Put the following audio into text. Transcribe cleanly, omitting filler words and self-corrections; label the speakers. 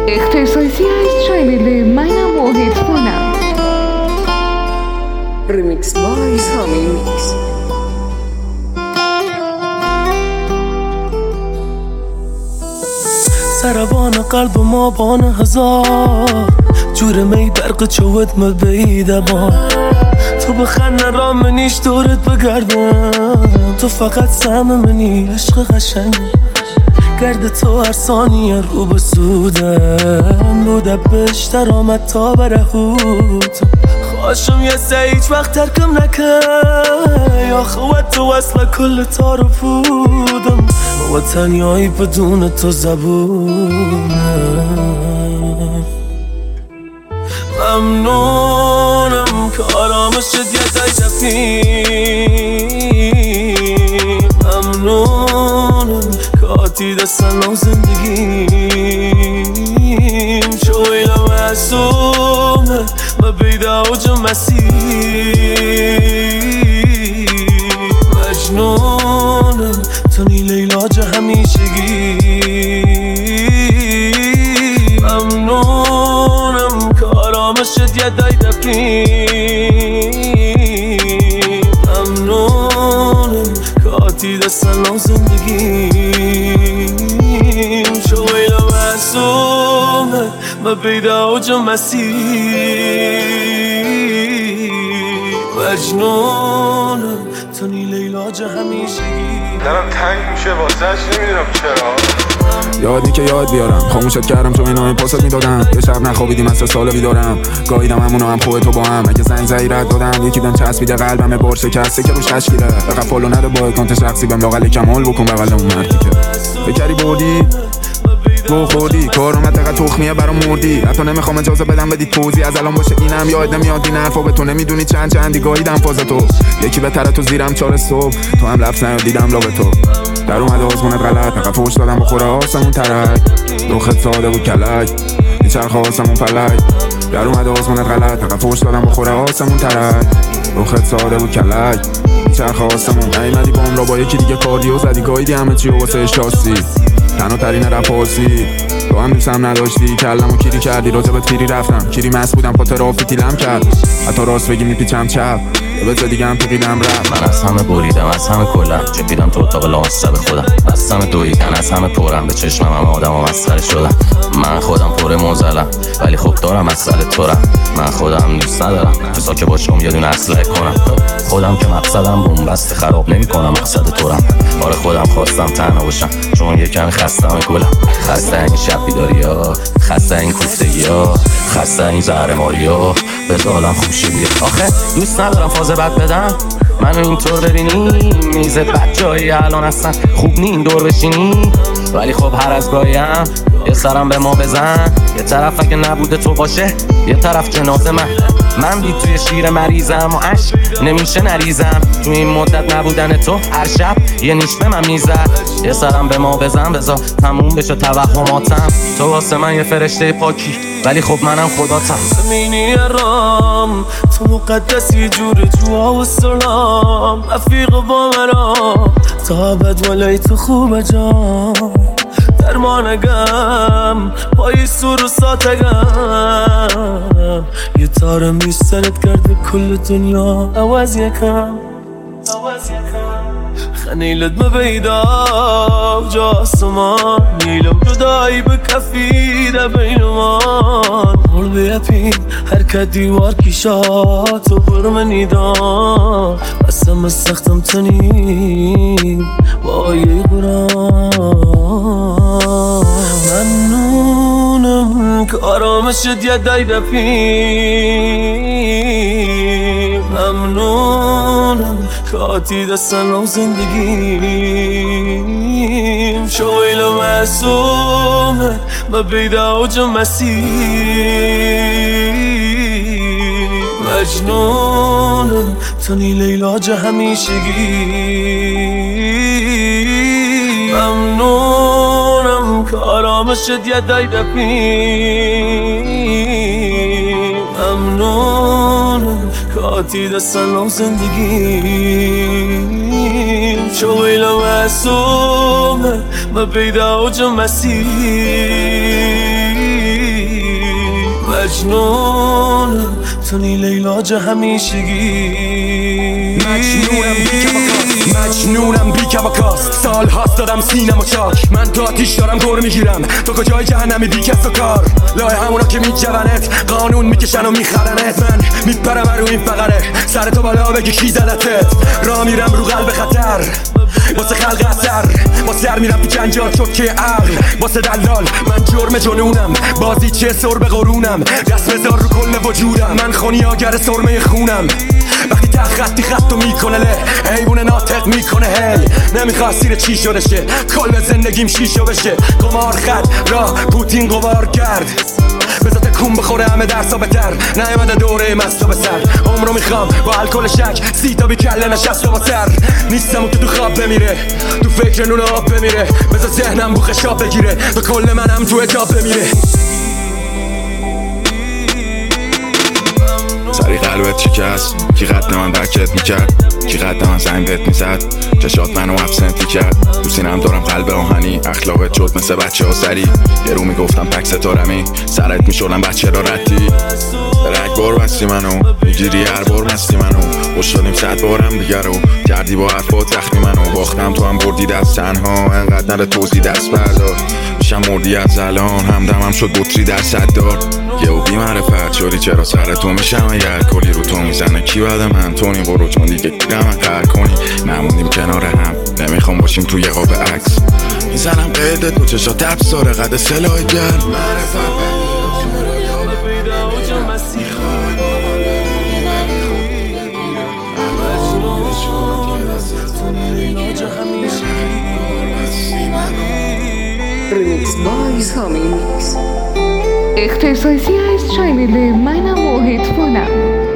Speaker 1: اختصاصی از چنل منم و هدفونم.
Speaker 2: ریمیکس بای سامی میکس.
Speaker 3: سربان قلب ما بان هزار جور می برق چوت مبیده با تو بخن را منیش دورت بگردم تو فقط سهم منی عشق قشنگ گرد تو هر ثانیه رو بسودم بوده بشتر آمد تا برهود خواشم یه هیچ وقت ترکم نکن یا خوات تو اصلا کل تارو بودم و تنیایی بدون تو زبونم ممنونم که آرامشت یه دفی ممنونم که آتی دستن زندگیم شویل معصومه ما بیده اوج مسیح مجنونم تو نی لیلاج همیشگی ممنونم که آرامشت یه دفی ممنونم که آتی دستن زندگیم شویل معصومه ما بیده اوج مسیح مجنونم تو نی لیلاج همیشگی
Speaker 4: دلم تنگ میشه واسهش نمیدونم چرا
Speaker 5: یادی که یاد بیارم خاموشت کردم چون اینا پاست میدادم یه شب نخوابیدیم از 3 سال بیدارم گاهیدم همونو هم خوبه تو با هم اگه زنگ زدی رد دادم یکی بهم چسبیده قلبم بار شکسته که روش خشکیره فقط فالو نده با اکانت شخصی بهم لاغل کمال بکن بغل اون مردی که فکری بردی گو خوردی کار اومد دقیقا تخمیه برام مردی حتی نمیخوام اجازه بدم بدی توضیح از الان باشه اینم یاد نمیاد این حرفا به تو نمیدونی چندی گاهیدم فاز تو یکی به تو زیرم 4 صبح تو هم لفظ نیادیدم لا به تو در اومده آزمونت غلط فقط فوش دادم بخوره آسمون ترک روخت ساده بود کلک میچرخ آسمون فلک در اومده آزمونت غلط فقط فوش دادم بخوره آسمون ترک روخت ساده بود کلک میچرخ آسمون نیمدی بام را با یکی دیگه کاردیو زدی گاهیدی همه چی و واسه اشتاسی تنها ترین رفاسی تو هم دوستم نداشتی کلمو کیری کردی راجبت پیری رفتم کیری مست بودم پا ترافی تیلم کرد حتی راست بگی میپیچم چپ یه بچه دیگه هم تو قیدم رفت
Speaker 6: من از همه بریدم از همه کلم چپیدم تو اتاق لامصب خودم از همه دویدن از همه پرم به چشمم همه آدم ها مسخره شدم من خودم پر موزلم ولی خب دارم مسئله تورم من خودم دوست ندارم تو که باشم یه دونه اسلحه کنم خودم که مقصدم بومبست خراب نمی کنم مقصد تورم آره خودم خواستم تنها باشم چون یکم خستم گلم خسته این شب بیداری ها خسته این کوفتگی ها خسته این زهرماری ها به دالم خوشی بیاد آخه دوست ندارم فاز بد بدم منو اینطور ببینی میزت بد جایی الان اصلا خوب نی این دور بشینی ولی خب هر از گاهیم یه سرم به ما بزن یه طرف اگه نبوده تو باشه یه طرف جنازه من بی توی شیر مریضم و عشق نمیشه نریزم تو این مدت نبودن تو هر شب یه نیش به من میزد یه سرم به ما بزن بذار تموم بشه توهماتم تو واسه من یه فرشته پاکی ولی خب منم خداتم
Speaker 3: زمینی رام تو مقدسی جور جوا و سلام رفیق با مرا تا بد ولی تو خوبه جام درمانگم پای سور و ساتگم یه تارم بیسترت کرده کل دنیا عوض یکم خنیلت مبیدا جاسمان نیلم جدایی به کفیده بینمان مول بیپین هرکت دیوار کشات تو برمنیدان بسم سختم تنیم با آیه قرآن ممنونم که آرامشت یه دفی ممنونم که آتی دستن زندگیم شویل معصومه ما بیده اوج مسیح مجنونم تو نی لیلاج همیشگی ممنونم که آرامشت یه دفی ممنونم که آتی دستن زندگیم شویل معصومه ما بیده اوج مسیح مجنونم تو لیلاج همیشگی
Speaker 7: مجنونم بی کباکاس سال هاست دادم سینم و چاک من تو آتیش دارم گور میگیرم تو کجای جهنمی بی کس و کار لای همونا که میجونت قانون میکشن و میخرنت من میپرم رو این فقره سر تو بالا بگی کی زدتت را میرم رو قلب خطر واسه خلق اثر واسه سر میرم تو جنجال چوکه عقل واسه دلال من جرم جنونم بازی چه سر به قرونم دست بذار رو کل وجودم من خونیاگر سرمه خونم وقتی خطی خطو میکنه له حیوان ناطق میکنه هی نمیخواد سیر چی شده شه کل زندگیم شیشو بشه قمار خط را پوتین قمار کرد بذار تکون بخوره همه درسا بتر نیومده دوره مستا به سر عمرو میخوام با الکل شک سیتا بی کله نشسته با سر نیستم و تو خواب بمیره تو فکر نون آب بمیره بذار ذهنم بو خشاب بگیره تو کل منم تو اجاب بمیره
Speaker 5: سری قلبت شکست کی قد من درکت میکرد کی قد من زنگ بهت میزد چشات منو ابسنتی کرد تو سینم دارم قلب آهنی اخلاقت شد مثل بچه ها سری یه رو میگفتم پک ستارمی سرت میشدم بچه را ردی رگ بار بستی منو میگیری هر بار مستی منو خوش دادیم 100 بارم دیگر رو کردی با حرفات زخمی منو باختم تو هم بردی دست تنها انقدر نره توزی دست بردار میشم مردی از الان همدمم شد بطری در صدار یه او بی معرفت شدی چرا سر تو میشم اگر کلی رو تو میزنه کی بعد من تونی برو چون دیگه گم قهر کنی نموندیم کنار هم نمیخوام باشیم توی قاب عکس میزنم قید تو چشا تبس داره قد سلاح گرم
Speaker 2: Remix by Sami Mix.
Speaker 1: اختصاصی از چنل منم محیط فونم.